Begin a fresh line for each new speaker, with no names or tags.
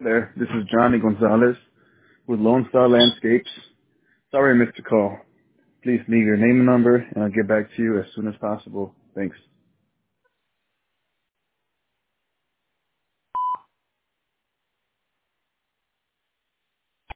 there. This is Johnny Gonzalez with Lone Star Landscapes. Sorry I missed your call. Please leave your name and number, and I'll get back to you as soon as possible. Thanks.